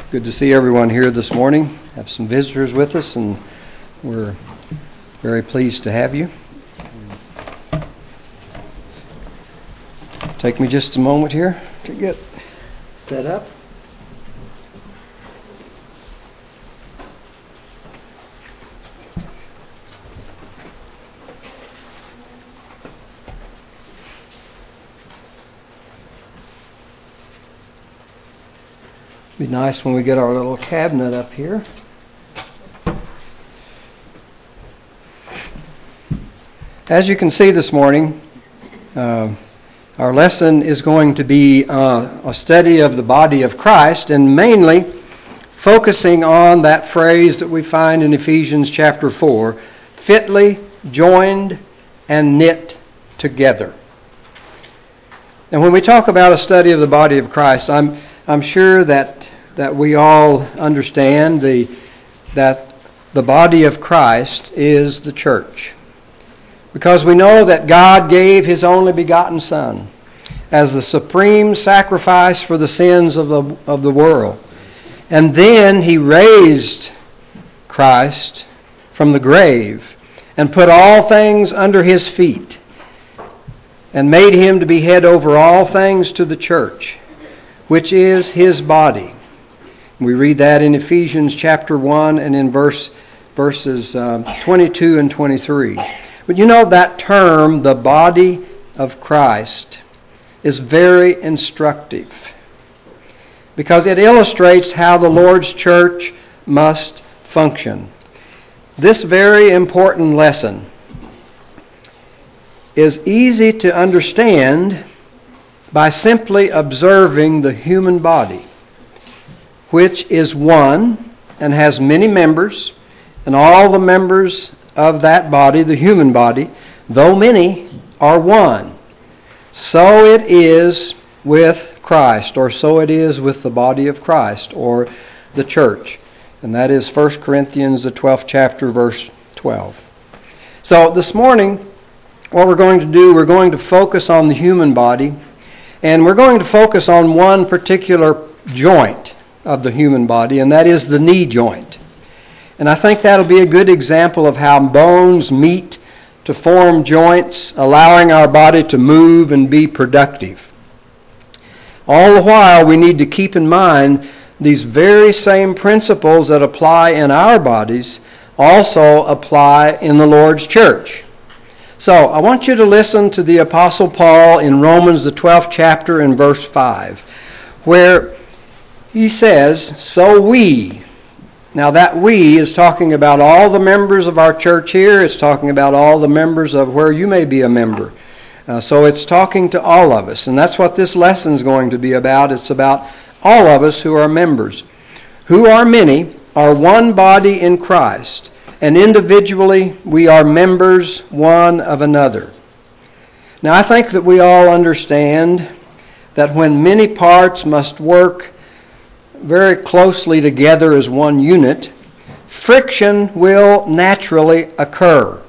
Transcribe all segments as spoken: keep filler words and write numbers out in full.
Good to see everyone here this morning. Have some visitors with us, and we're very pleased to have you. Take me just a moment here to get set up. Be nice when we get our little cabinet up here. As you can see this morning, uh, our lesson is going to be uh, a study of the body of Christ, and mainly focusing on that phrase that we find in Ephesians chapter four, fitly joined and knit together. And when we talk about a study of the body of Christ, I'm I'm sure that that we all understand the that the body of Christ is the church. Because we know that God gave His only begotten Son as the supreme sacrifice for the sins of the of the world. And then He raised Christ from the grave and put all things under His feet and made Him to be head over all things to the church, which is His body. We read that in Ephesians chapter one and in verse verses uh, twenty-two and twenty-three. But you know, that term, the body of Christ, is very instructive because it illustrates how the Lord's church must function. This very important lesson is easy to understand by simply observing the human body, which is one and has many members, and all the members of that body, the human body, though many, are one. So it is with Christ, or so it is with the body of Christ, or the church. And that is First Corinthians, the twelfth chapter, verse twelve. So this morning, what we're going to do, we're going to focus on the human body, and we're going to focus on one particular joint of the human body, and that is the knee joint. And I think that'll be a good example of how bones meet to form joints, allowing our body to move and be productive. All the while, we need to keep in mind these very same principles that apply in our bodies also apply in the Lord's church. So, I want you to listen to the Apostle Paul in Romans, the twelfth chapter, and verse five, where he says, so we. Now that we is talking about all the members of our church here. It's talking about all the members of where you may be a member. Uh, so it's talking to all of us. And that's what this lesson is going to be about. It's about all of us who are members. Who are many are one body in Christ. And individually we are members one of another. Now I think that we all understand that when many parts must work very closely together as one unit, friction will naturally occur.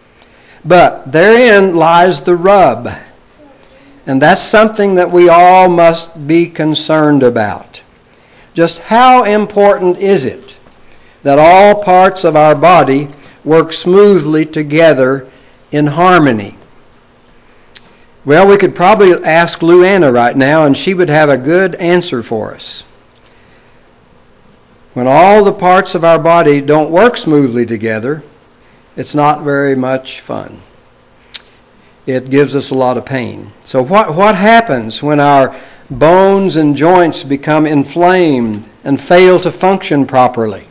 But therein lies the rub. And that's something that we all must be concerned about. Just how important is it that all parts of our body work smoothly together in harmony? Well, we could probably ask Lou Anna right now, and she would have a good answer for us. When all the parts of our body don't work smoothly together, it's not very much fun. It gives us a lot of pain. So what, what happens when our bones and joints become inflamed and fail to function properly?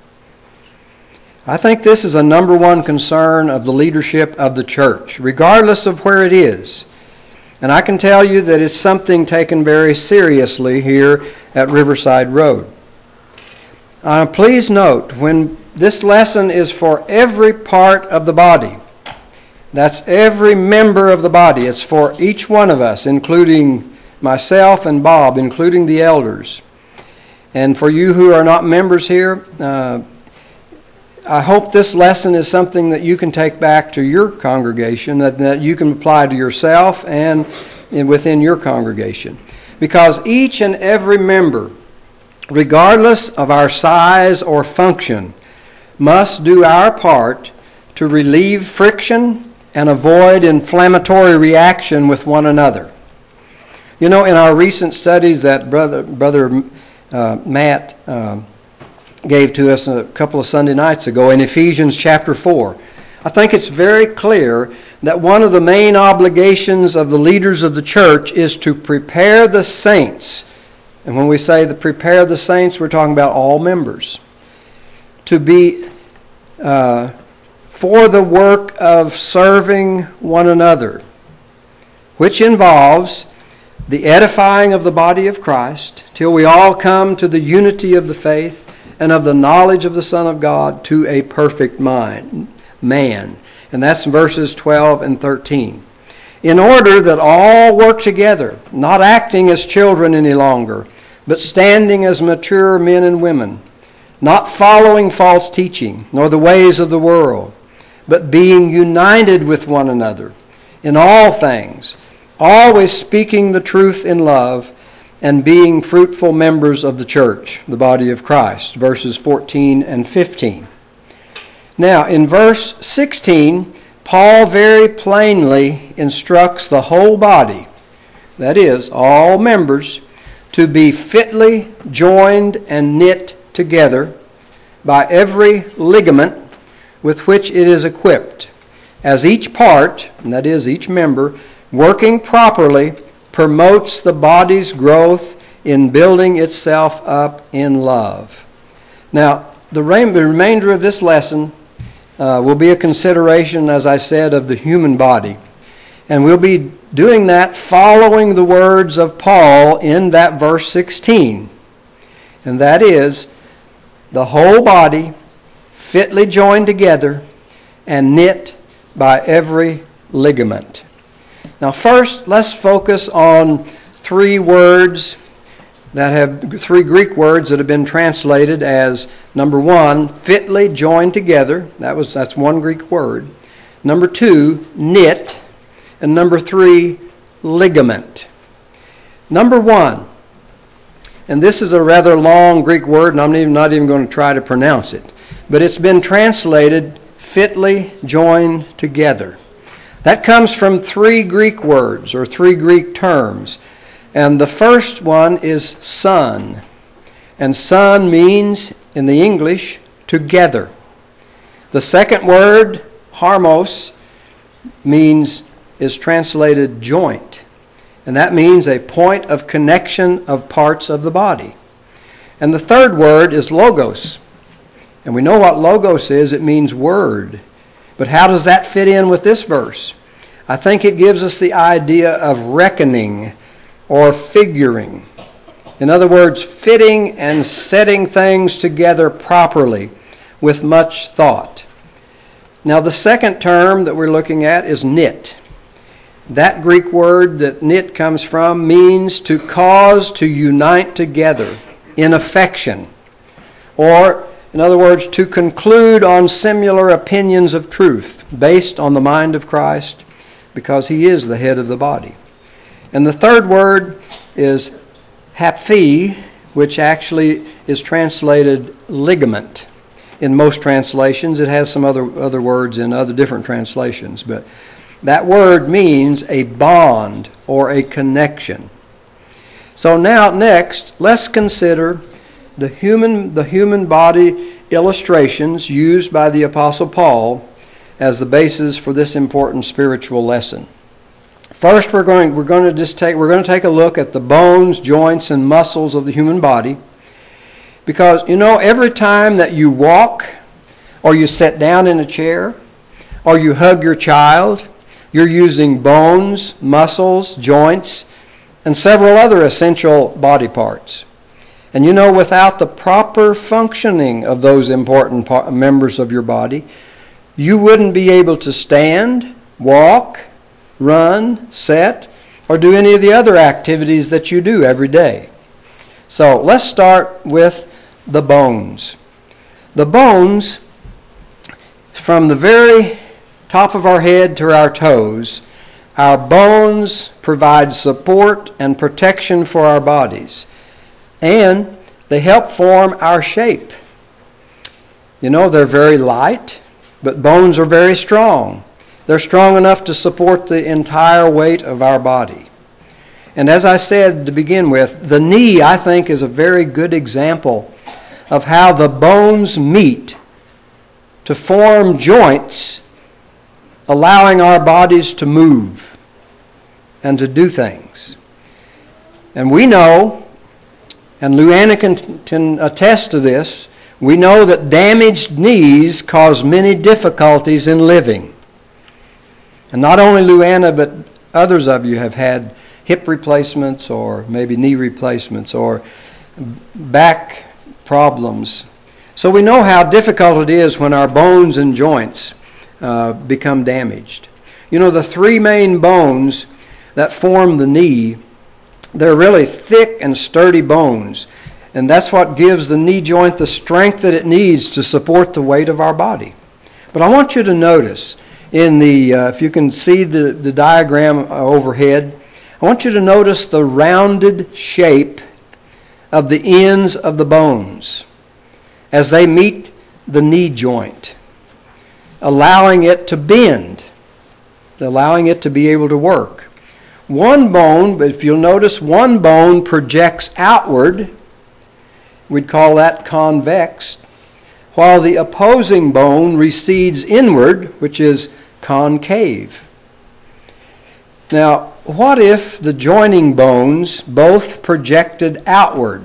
I think this is a number one concern of the leadership of the church, regardless of where it is. And I can tell you that it's something taken very seriously here at Riverside Road. Uh, please note, when this lesson is for every part of the body, that's every member of the body. It's for each one of us, including myself and Bob, including the elders. And for you who are not members here, uh, I hope this lesson is something that you can take back to your congregation, that, that you can apply to yourself and, and within your congregation. Because each and every member regardless of our size or function, must do our part to relieve friction and avoid inflammatory reaction with one another. You know, in our recent studies that Brother, Brother uh, Matt uh, gave to us a couple of Sunday nights ago in Ephesians chapter four, I think it's very clear that one of the main obligations of the leaders of the church is to prepare the saints. And when we say the prepare the saints, we're talking about all members. To be uh, for the work of serving one another, which involves the edifying of the body of Christ, till we all come to the unity of the faith and of the knowledge of the Son of God, to a perfect mind. Man. And that's verses twelve and thirteen. In order that all work together, not acting as children any longer, but standing as mature men and women, not following false teaching, nor the ways of the world, but being united with one another in all things, always speaking the truth in love, and being fruitful members of the church, the body of Christ, verses fourteen and fifteen. Now, in verse sixteen, Paul very plainly instructs the whole body, that is, all members, to be fitly joined and knit together by every ligament with which it is equipped, as each part, and that is each member, working properly, promotes the body's growth in building itself up in love. Now, the remainder of this lesson Uh, will be a consideration, as I said, of the human body. And we'll be doing that following the words of Paul in that verse sixteen. And that is, the whole body fitly joined together and knit by every ligament. Now first, let's focus on three words that have, three Greek words that have been translated as, number one, fitly joined together. That was that's one Greek word. Number two, knit. And number three, ligament. Number one, and this is a rather long Greek word, and I'm even, not even going to try to pronounce it, but it's been translated fitly joined together. That comes from three Greek words, or three Greek terms. And the first one is son. And son means, in the English, together. The second word, harmos, means, is translated joint. And that means a point of connection of parts of the body. And the third word is logos. And we know what logos is. It means word. But how does that fit in with this verse? I think it gives us the idea of reckoning or figuring. In other words, fitting and setting things together properly with much thought. Now, the second term that we're looking at is knit. That Greek word that knit comes from means to cause to unite together in affection, or, in other words, to conclude on similar opinions of truth based on the mind of Christ, because he is the head of the body. And the third word is haphi, which actually is translated ligament. In most translations, it has some other, other words in other different translations, but that word means a bond or a connection. So now, next, let's consider the human, the human body illustrations used by the Apostle Paul as the basis for this important spiritual lesson. First, we're going we're going to just take we're going to take a look at the bones, joints, and muscles of the human body, because you know every time that you walk, or you sit down in a chair, or you hug your child, you're using bones, muscles, joints, and several other essential body parts. And you know, without the proper functioning of those important par- members of your body, you wouldn't be able to stand, walk, run, sit, or do any of the other activities that you do every day. So let's start with the bones. The bones, from the very top of our head to our toes, our bones provide support and protection for our bodies. And They help form our shape. You know, they're very light, but bones are very strong. They're strong enough to support the entire weight of our body. And as I said to begin with, the knee, I think, is a very good example of how the bones meet to form joints, allowing our bodies to move and to do things. And we know, and Luana can, can attest to this, we know that damaged knees cause many difficulties in living. And not only Luana, but others of you have had hip replacements or maybe knee replacements or back problems. So we know how difficult it is when our bones and joints uh, become damaged. You know, the three main bones that form the knee, they're really thick and sturdy bones. And that's what gives the knee joint the strength that it needs to support the weight of our body. But I want you to notice in the, uh, if you can see the, the diagram overhead, I want you to notice the rounded shape of the ends of the bones as they meet the knee joint, allowing it to bend, allowing it to be able to work. One bone, but if you'll notice, one bone projects outward. We'd call that convex, while the opposing bone recedes inward, which is concave. Now, what if the joining bones both projected outward?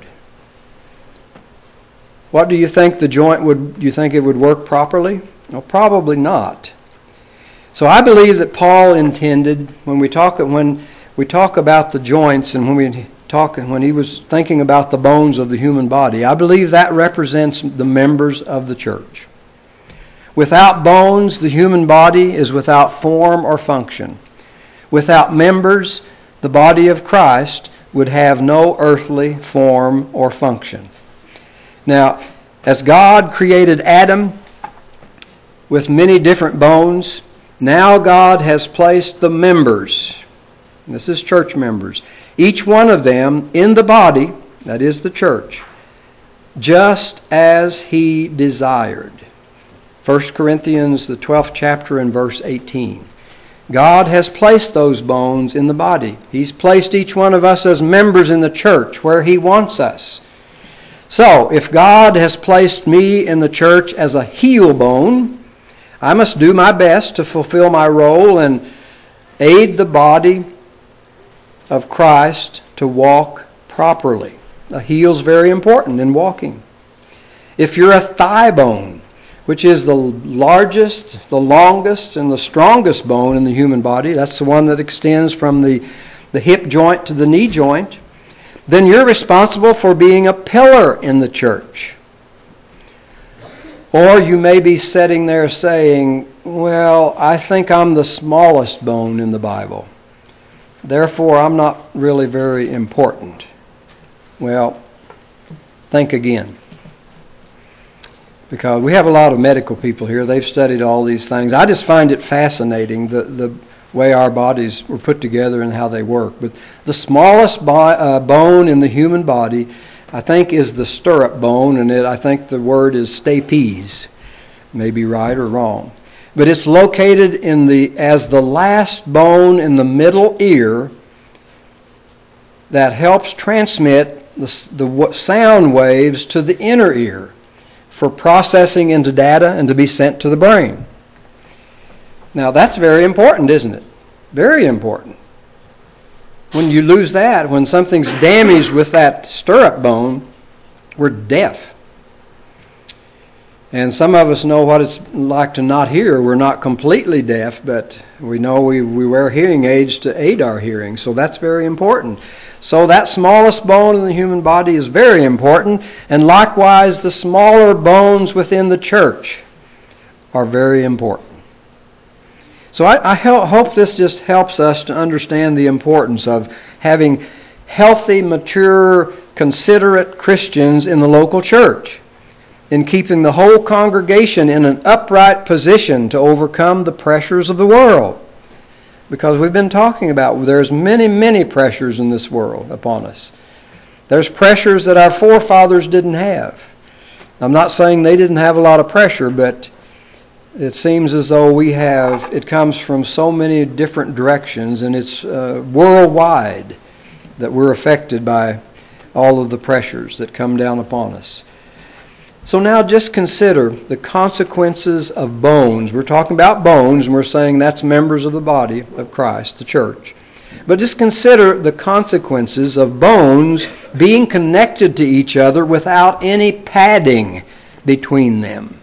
What do you think the joint would, do you think it would work properly? Well, probably not. So I believe that Paul intended, when we talk, when we talk about the joints and when we talk, when he was thinking about the bones of the human body, I believe that represents the members of the church. Without bones, the human body is without form or function. Without members, the body of Christ would have no earthly form or function. Now, as God created Adam with many different bones, now God has placed the members, this is church members, each one of them in the body, that is the church, just as He desired. First Corinthians, the twelfth chapter and verse eighteen. God has placed those bones in the body. He's placed each one of us as members in the church where He wants us. So, if God has placed me in the church as a heel bone, I must do my best to fulfill my role and aid the body of Christ to walk properly. A heel's very important in walking. If you're a thigh bone, which is the largest, the longest, and the strongest bone in the human body, that's the one that extends from the, the hip joint to the knee joint, then you're responsible for being a pillar in the church. Or you may be sitting there saying, well, I think I'm the smallest bone in the Bible. Therefore, I'm not really very important. Well, think again. Because we have a lot of medical people here. They've studied all these things. I just find it fascinating, the, the way our bodies were put together and how they work. But the smallest bo- uh, bone in the human body, I think, is the stirrup bone, and it, I think the word is stapes. May be right or wrong. But it's located in the as the last bone in the middle ear that helps transmit the, the sound waves to the inner ear for processing into data and to be sent to the brain. Now that's very important, isn't it? Very important. When you lose that, when something's damaged with that stirrup bone, we're deaf. And some of us know what it's like to not hear. We're not completely deaf, but we know we, we wear hearing aids to aid our hearing. So that's very important. So that smallest bone in the human body is very important. And likewise, the smaller bones within the church are very important. So I, I hope this just helps us to understand the importance of having healthy, mature, considerate Christians in the local church, in keeping the whole congregation in an upright position to overcome the pressures of the world. Because we've been talking about there's many, many pressures in this world upon us. There's pressures that our forefathers didn't have. I'm not saying they didn't have a lot of pressure, but it seems as though we have, it comes from so many different directions, and it's uh, worldwide that we're affected by all of the pressures that come down upon us. So now just consider the consequences of bones. We're talking about bones, and we're saying that's members of the body of Christ, the church. But just consider the consequences of bones being connected to each other without any padding between them.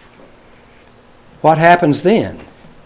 What happens then?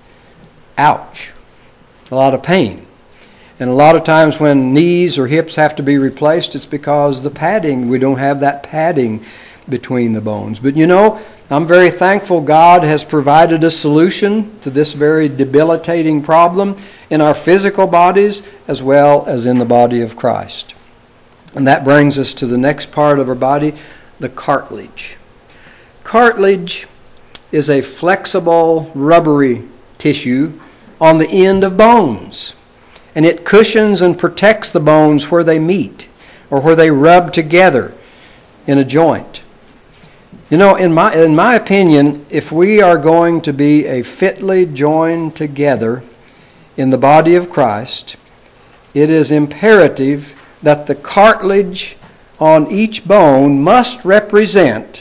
Ouch. A lot of pain. And a lot of times when knees or hips have to be replaced, it's because the padding, we don't have that padding between the bones. But you know, I'm very thankful God has provided a solution to this very debilitating problem in our physical bodies as well as in the body of Christ. And that brings us to the next part of our body, the cartilage. Cartilage is a flexible, rubbery tissue on the end of bones. And it cushions and protects the bones where they meet or where they rub together in a joint. You know, in my in my opinion, if we are going to be a fitly joined together in the body of Christ, it is imperative that the cartilage on each bone must represent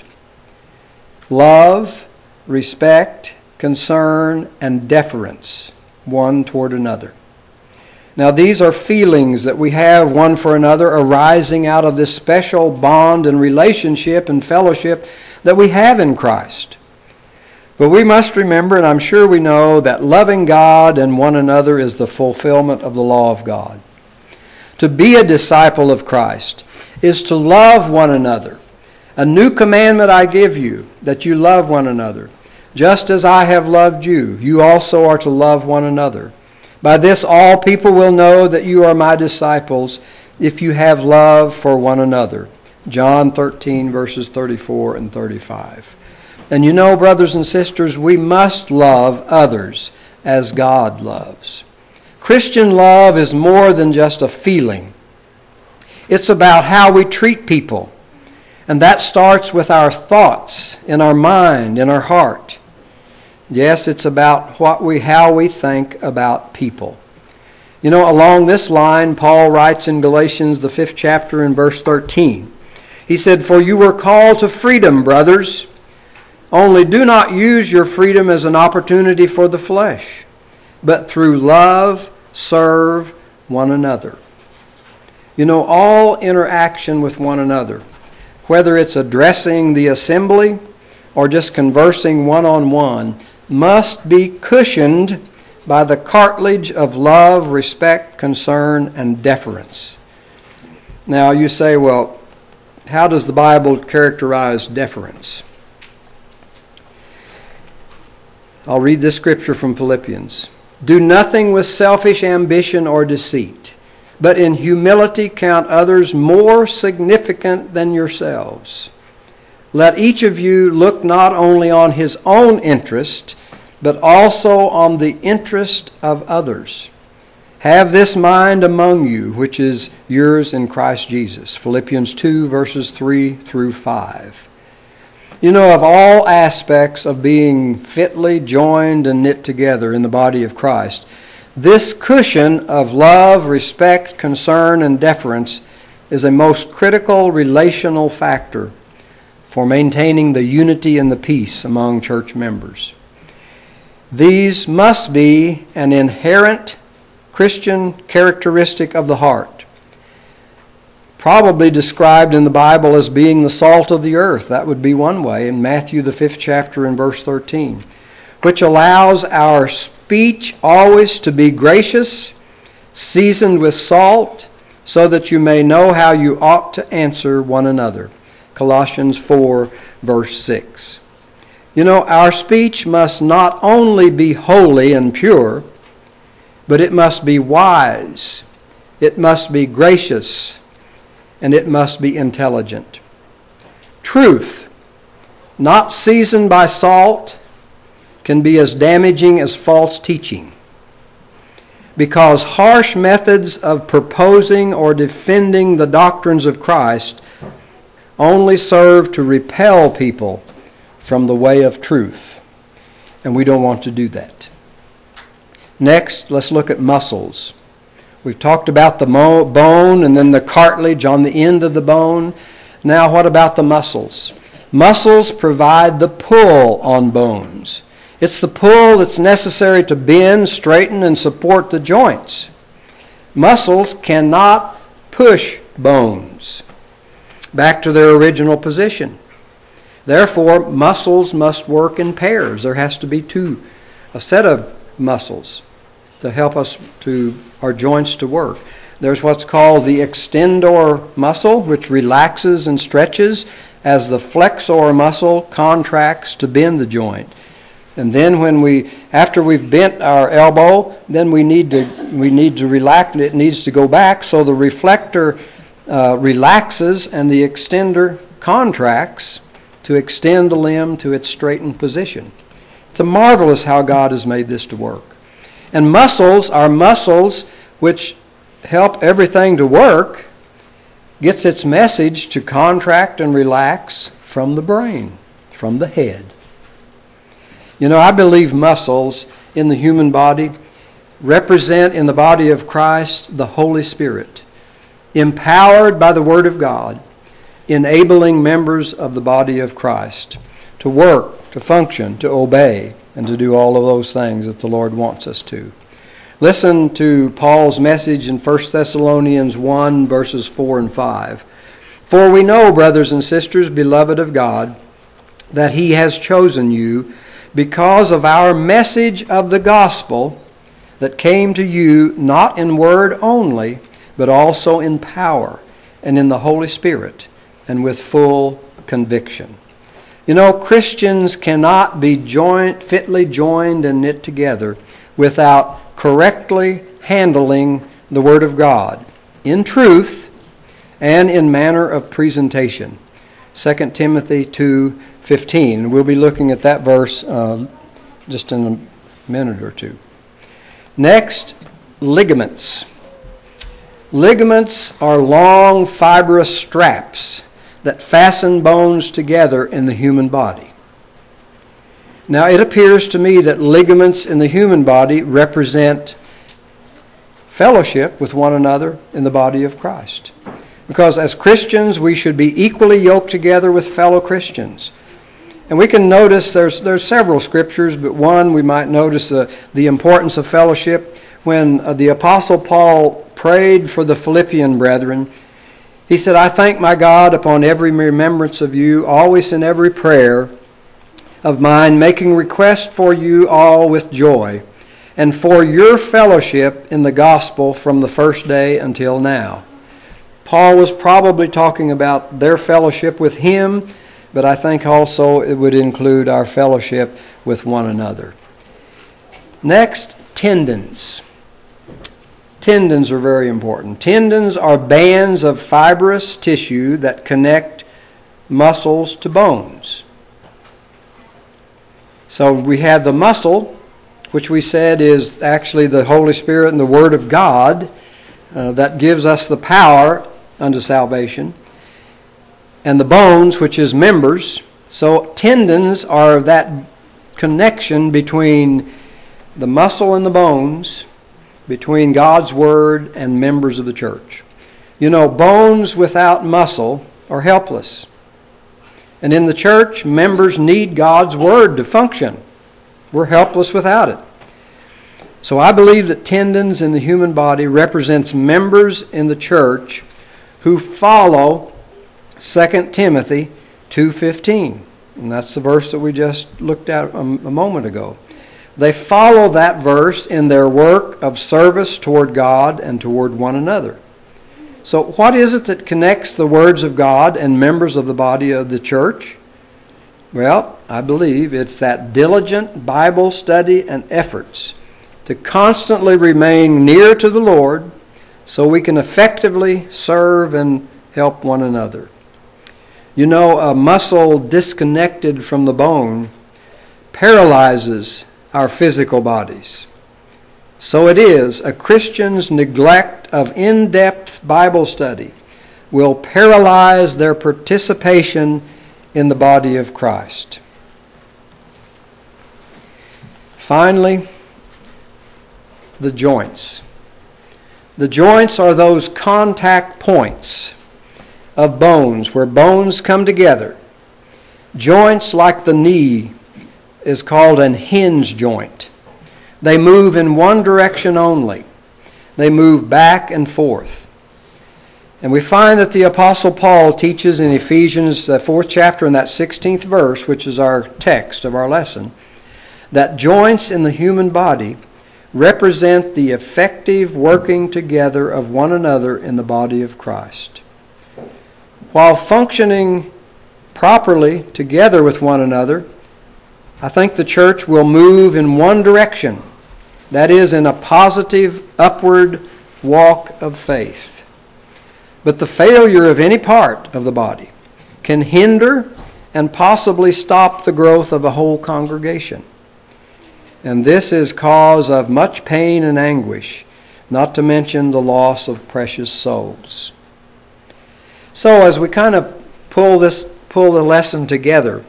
love, respect, concern, and deference one toward another. Now, these are feelings that we have one for another arising out of this special bond and relationship and fellowship that we have in Christ. But we must remember, and I'm sure we know, that loving God and one another is the fulfillment of the law of God. To be a disciple of Christ is to love one another. A new commandment I give you, that you love one another. Just as I have loved you, you also are to love one another. By this all people will know that you are my disciples, if you have love for one another. John thirteen, verses thirty-four and thirty-five. And you know, brothers and sisters, we must love others as God loves. Christian love is more than just a feeling. It's about how we treat people. And that starts with our thoughts, in our mind, in our heart. Yes, it's about what we, how we think about people. You know, along this line, Paul writes in Galatians, the fifth chapter, in verse thirteen. He said, "For you were called to freedom, brothers. Only do not use your freedom as an opportunity for the flesh, but through love serve one another." You know, all interaction with one another, whether it's addressing the assembly or just conversing one-on-one, must be cushioned by the cartilage of love, respect, concern, and deference. Now you say, well, how does the Bible characterize deference? I'll read this scripture from Philippians. "Do nothing with selfish ambition or deceit, but in humility count others more significant than yourselves. Let each of you look not only on his own interest, but also on the interest of others. Have this mind among you, which is yours in Christ Jesus." Philippians two, verses three through five. You know, of all aspects of being fitly joined and knit together in the body of Christ, this cushion of love, respect, concern, and deference is a most critical relational factor for maintaining the unity and the peace among church members. These must be an inherent Christian characteristic of the heart, probably described in the Bible as being the salt of the earth. That would be one way in Matthew the fifth chapter and verse thirteen, which allows our speech always to be gracious, seasoned with salt, so that you may know how you ought to answer one another. Colossians four, verse six. You know, our speech must not only be holy and pure, but it must be wise, it must be gracious, and it must be intelligent. Truth, not seasoned by salt, can be as damaging as false teaching. because harsh methods of proposing or defending the doctrines of Christ only serve to repel people from the way of truth. And we don't want to do that. Next, let's look at muscles. We've talked about the mo- bone and then the cartilage on the end of the bone. Now what about the muscles? Muscles provide the pull on bones. It's the pull that's necessary to bend, straighten, and support the joints. Muscles cannot push bones back to their original position. Therefore, muscles must work in pairs. There has to be two, a set of muscles to help us to our joints to work. There's what's called the extensor muscle, which relaxes and stretches as the flexor muscle contracts to bend the joint. And then when we, after we've bent our elbow, then we need to we need to relax. It needs to go back, so the reflector uh, relaxes and the extender contracts to extend the limb to its straightened position. It's a marvelous how God has made this to work. And muscles are muscles which help everything to work, gets its message to contract and relax from the brain, from the head. You know, I believe muscles in the human body represent in the body of Christ the Holy Spirit, empowered by the Word of God, enabling members of the body of Christ to work, to function, to obey, and to do all of those things that the Lord wants us to. Listen to Paul's message in First Thessalonians one, verses four and five. For we know, brothers and sisters, beloved of God, that He has chosen you because of our message of the gospel that came to you not in word only, but also in power and in the Holy Spirit and with full conviction. You know, Christians cannot be joint, fitly joined and knit together without correctly handling the Word of God in truth and in manner of presentation. Second Timothy two fifteen. We'll be looking at that verse uh, just in a minute or two. Next, ligaments. Ligaments are long, fibrous straps that fasten bones together in the human body. Now, it appears to me that ligaments in the human body represent fellowship with one another in the body of Christ. Because as Christians, we should be equally yoked together with fellow Christians. And we can notice there's there's several scriptures, but one we might notice uh, the importance of fellowship. When uh, the Apostle Paul prayed for the Philippian brethren, he said, I thank my God upon every remembrance of you, always in every prayer of mine, making request for you all with joy, and for your fellowship in the gospel from the first day until now. Paul was probably talking about their fellowship with him, but I think also it would include our fellowship with one another. Next, tendons. Tendons are very important. Tendons are bands of fibrous tissue that connect muscles to bones. So we have the muscle, which we said is actually the Holy Spirit and the Word of God uh, that gives us the power unto salvation. And the bones, which is members. So tendons are that connection between the muscle and the bones, between God's Word and members of the church. You know, bones without muscle are helpless. And in the church, members need God's Word to function. We're helpless without it. So I believe that tendons in the human body represents members in the church who follow Second Timothy two fifteen. And that's the verse that we just looked at a, a moment ago. They follow that verse in their work of service toward God and toward one another. So what is it that connects the words of God and members of the body of the church? Well, I believe it's that diligent Bible study and efforts to constantly remain near to the Lord so we can effectively serve and help one another. You know, a muscle disconnected from the bone paralyzes our physical bodies. So it is, a Christian's neglect of in-depth Bible study will paralyze their participation in the body of Christ. Finally, the joints. The joints are those contact points of bones, where bones come together. Joints like the knee is called an hinge joint. They move in one direction only. They move back and forth. And we find that the Apostle Paul teaches in Ephesians, the fourth chapter, in that sixteenth verse, which is our text of our lesson, that joints in the human body represent the effective working together of one another in the body of Christ. While functioning properly together with one another, I think the church will move in one direction, that is, in a positive upward walk of faith. But the failure of any part of the body can hinder and possibly stop the growth of a whole congregation. And this is cause of much pain and anguish, not to mention the loss of precious souls. So as we kind of pull this, pull the lesson together,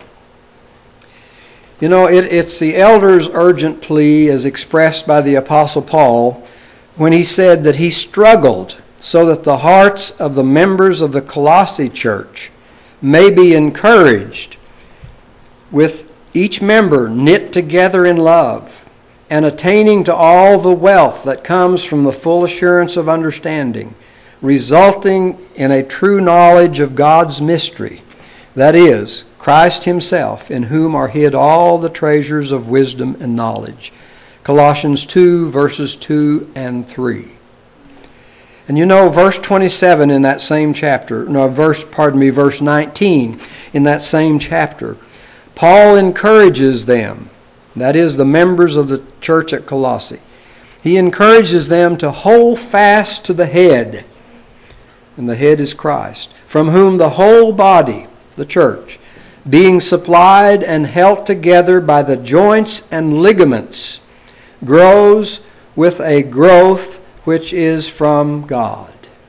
you know, it, it's the elder's urgent plea as expressed by the Apostle Paul when he said that he struggled so that the hearts of the members of the Colossae church may be encouraged, with each member knit together in love and attaining to all the wealth that comes from the full assurance of understanding, resulting in a true knowledge of God's mystery, that is, Christ himself, in whom are hid all the treasures of wisdom and knowledge. Colossians two, verses two and three. And you know, verse twenty-seven in that same chapter, no, verse, pardon me, verse nineteen in that same chapter, Paul encourages them, that is, the members of the church at Colossae. He encourages them to hold fast to the head, and the head is Christ, from whom the whole body, the church, being supplied and held together by the joints and ligaments, grows with a growth which is from God.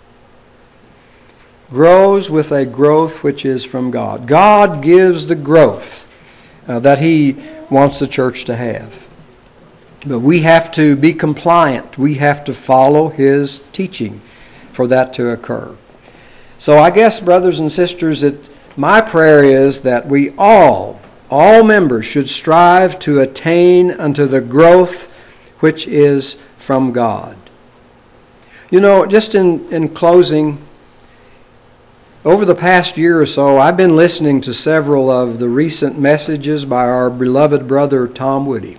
Grows with a growth which is from God. God gives the growth uh, that he wants the church to have. But we have to be compliant. We have to follow his teaching for that to occur. So I guess, brothers and sisters, that my prayer is that we all, all members, should strive to attain unto the growth which is from God. You know, just in, in closing, over the past year or so, I've been listening to several of the recent messages by our beloved brother Tom Woody.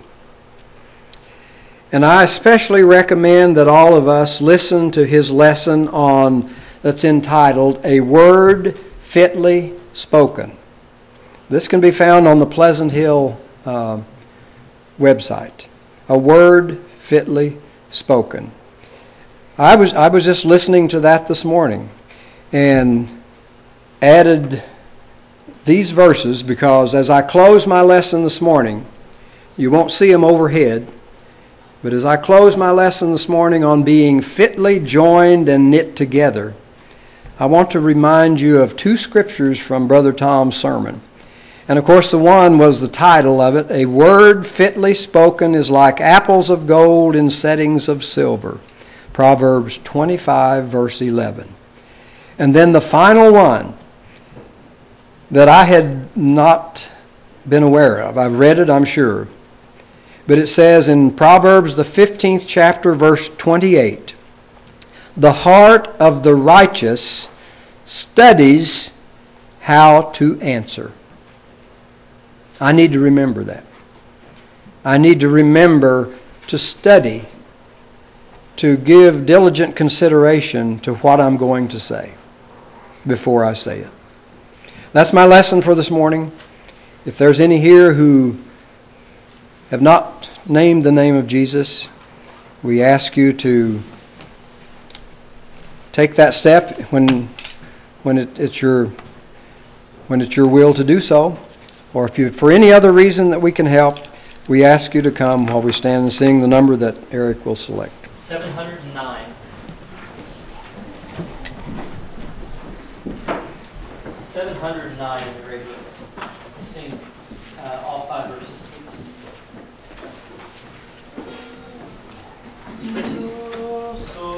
And I especially recommend that all of us listen to his lesson on, that's entitled, A Word Fitly Spoken. This can be found on the Pleasant Hill uh, website. A Word Fitly Spoken. I was I was just listening to that this morning and added these verses because as I close my lesson this morning, you won't see them overhead, but as I close my lesson this morning on being fitly joined and knit together, I want to remind you of two scriptures from Brother Tom's sermon. And of course the one was the title of it, A Word Fitly Spoken is like apples of gold in settings of silver. Proverbs twenty-five, verse eleven. And then the final one that I had not been aware of. I've read it, I'm sure. But it says in Proverbs, the fifteenth chapter, verse twenty-eight, the heart of the righteous studies how to answer. I need to remember that. I need to remember to study, to give diligent consideration to what I'm going to say before I say it. That's my lesson for this morning. If there's any here who have not named the name of Jesus, we ask you to take that step when when it, it's your when it's your will to do so, or if you for any other reason that we can help, We ask you to come while we stand and sing the number that Eric will select. seven hundred nine. seven hundred nine in the great book. Sing uh, all five verses, please. So,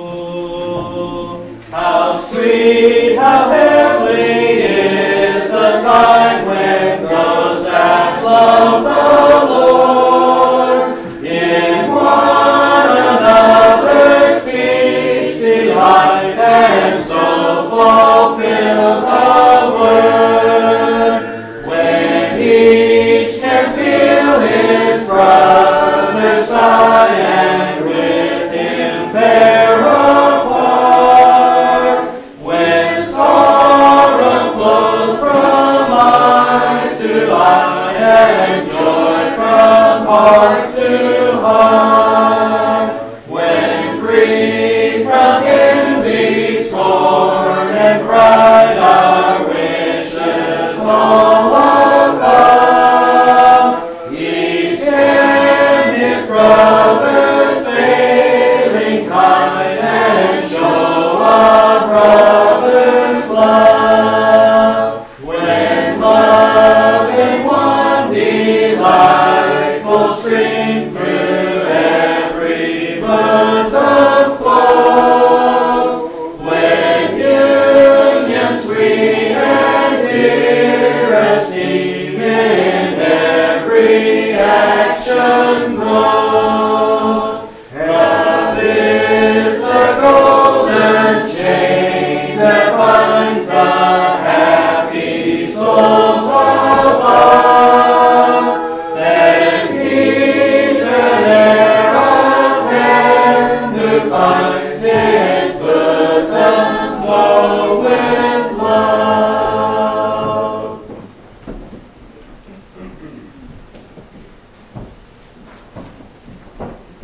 how sweet, how heavenly is the sign when those that love the Lord in one another's speech delight, and so fulfill the word. When each can feel his brother's sigh, and with him bear apart, when sorrows flows from eye to eye, and joy from heart to heart, when free from envy, scorn, and pride, our wishes all above, each in his brother's failing tide, and show a brother's love. When love in one delightful stream through every bosom flows, when union sweet and dear esteem in every action glows. Love is the golden chain that binds the happy souls above.